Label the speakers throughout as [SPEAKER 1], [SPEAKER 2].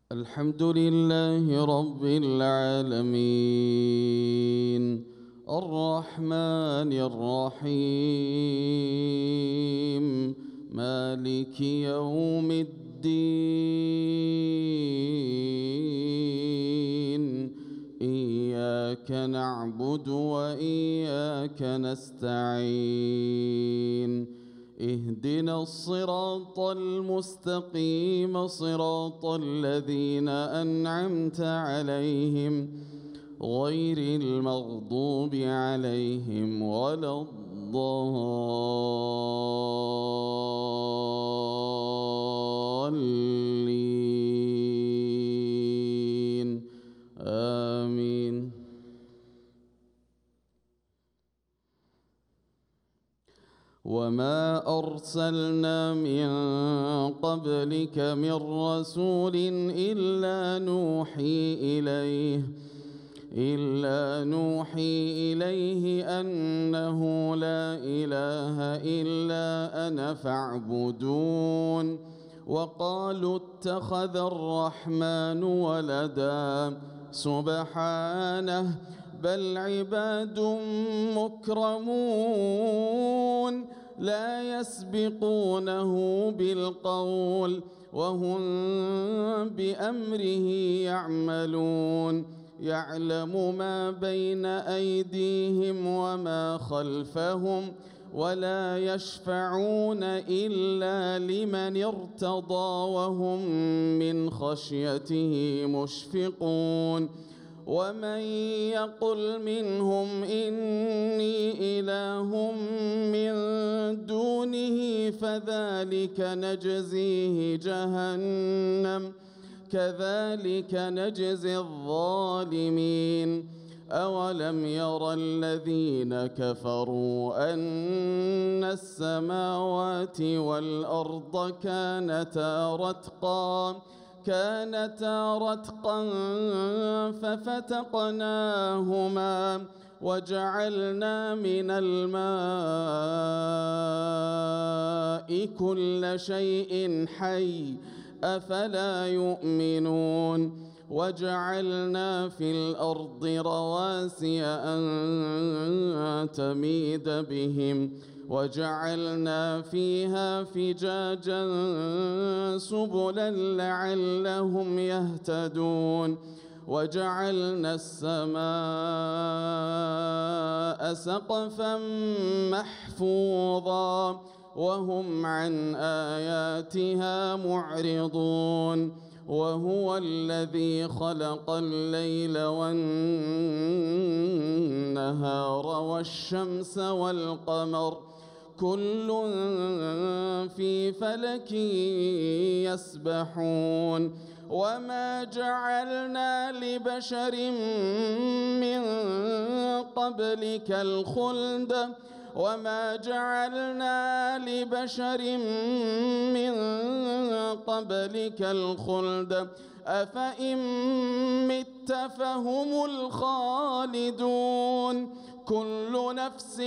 [SPEAKER 1] الحمد لله رب العالمين الرحمن الرحيم مالك يوم الدين إياك نعبد وإياك نستعين اهدنا الصراط المستقيم صراط الذين أنعمت عليهم غير المغضوب عليهم ولا الضالين آمين. وما أرسلنا من قبلك من رسول إلا نوحي إليه أنه لا إله إلا أنا فاعبدون. وقالوا اتخذ الرحمن ولدا سبحانه بل عباد مكرمون لا يسبقونه بالقول وهم بأمره يعملون. يعلم ما بين أيديهم وما خلفهم ولا يشفعون إلا لمن ارتضى وهم من خشيته مشفقون. ومن يقل منهم إني إله من دونه فذلك نجزيه جهنم كذلك نجزي الظالمين. أولم ير الذين كفروا أن السماوات والأرض كانتا رتقا ففتقناهما وجعلنا من الماء كل شيء حي أفلا يؤمنون. وجعلنا في الأرض رواسي أن تميد بهم وجعلنا فيها فجاجا سبلا لعلهم يهتدون. وجعلنا السماء سقفا محفوظا وهم عن آياتها معرضون. وهو الذي خلق الليل والنهار والشمس والقمر كل في فلك يسبحون. وما جعلنا لبشر من قبلك الخلد أفإن مت فهم الخالدون. كل نفس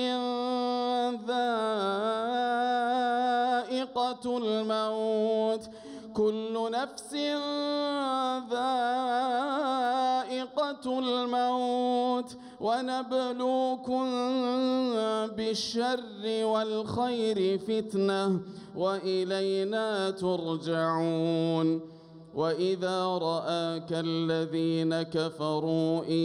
[SPEAKER 1] ذائقة الموت ونبلوكم بالشر والخير فتنة وإلينا ترجعون. وإذا رآك الذين كفروا إن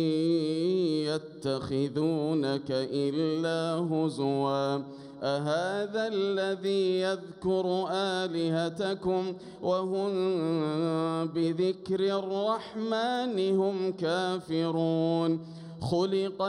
[SPEAKER 1] يتخذونك إلا هزوا أهذا الذي يذكر آلهتكم وهم بذكر الرحمن هم كافرون. خلق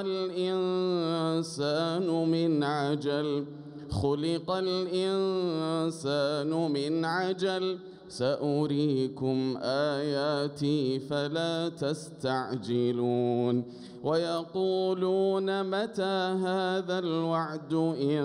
[SPEAKER 1] الإنسان من عجل سأريكم آياتي فلا تستعجلون. ويقولون متى هذا الوعد إن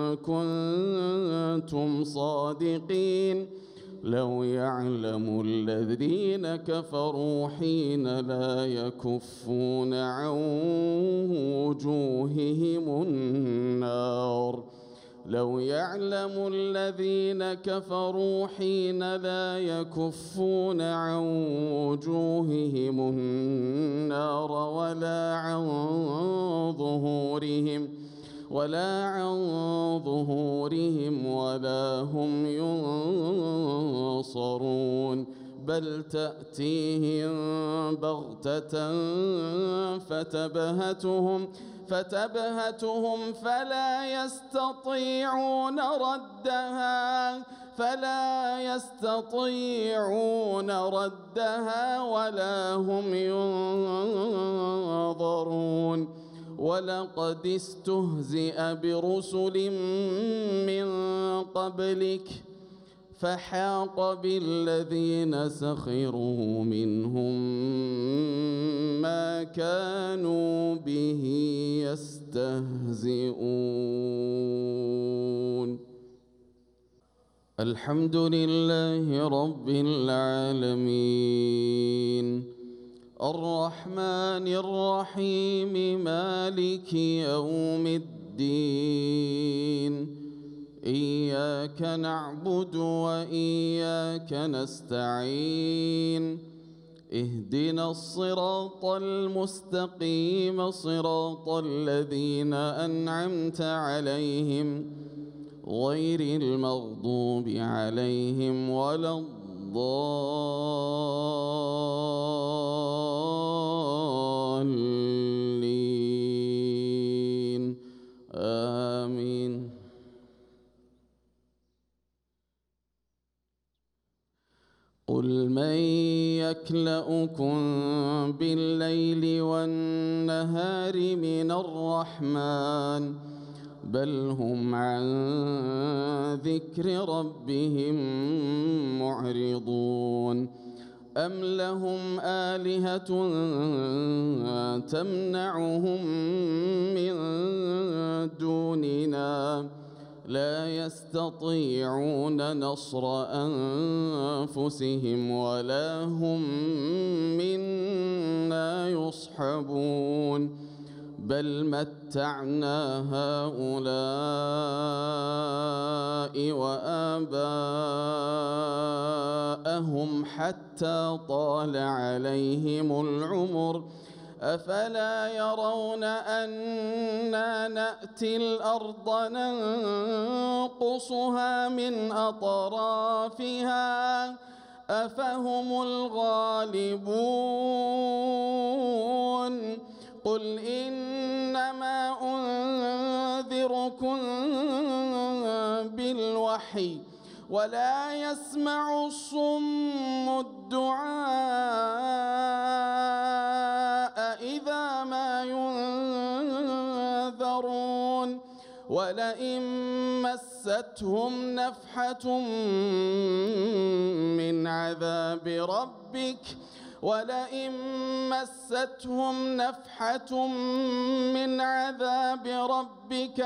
[SPEAKER 1] كنتم صادقين. لو يعلم الذين كفروا حين لا يكفون عن وجوههم النار لو يعلم الذين كفروا حين لا يكفون عن وجوههم النار ولا عن ظهورهم ولا هم ينصرون بل تأتيهم بغتة فتبهتهم فلا يستطيعون ردها ولا هم ينظرون ولقد استهزئ برسل من قبلك فحاق بالذين سخروا منهم ما كانوا به يستهزئون. الحمد لله رب العالمين الرحمن الرحيم مالك يوم الدين إياك نعبد وإياك نستعين اهدنا الصراط المستقيم صراط الذين أنعمت عليهم غير المغضوب عليهم ولا الضالين آمين. قل من يكلؤكم بالليل والنهار من الرحمن بل هم عن ذكر ربهم معرضون أم لهم آلهة تمنعهم من دوننا لا يستطيعون نصر أنفسهم ولا هم منا يصحبون بل متعنا هؤلاء وآباءهم حتى طال عليهم العمر أفلا يرون أنا نأتي الأرض ننقصها من أطرافها أفهم الغالبون قل إنما أنذركم بالوحي ولا يسمع الصم الدعاء إذا ما ينذرون ولئن مستهم نفحة من عذاب ربك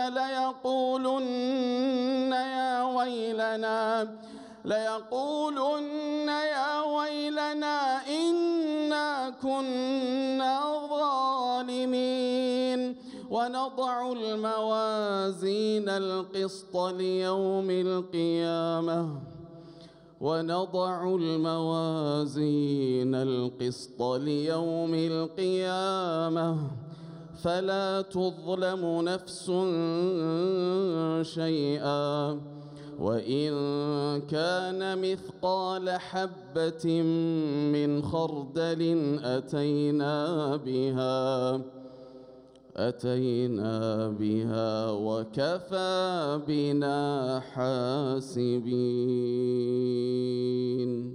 [SPEAKER 1] ليقولن يا ويلنا إنا كنا ظالمين ونضع الموازين القسط ليوم القيامة فلا تظلم نفس شيئا وإن كان مثقال حبة من خردل أتينا بها وكفى بنا حاسبين.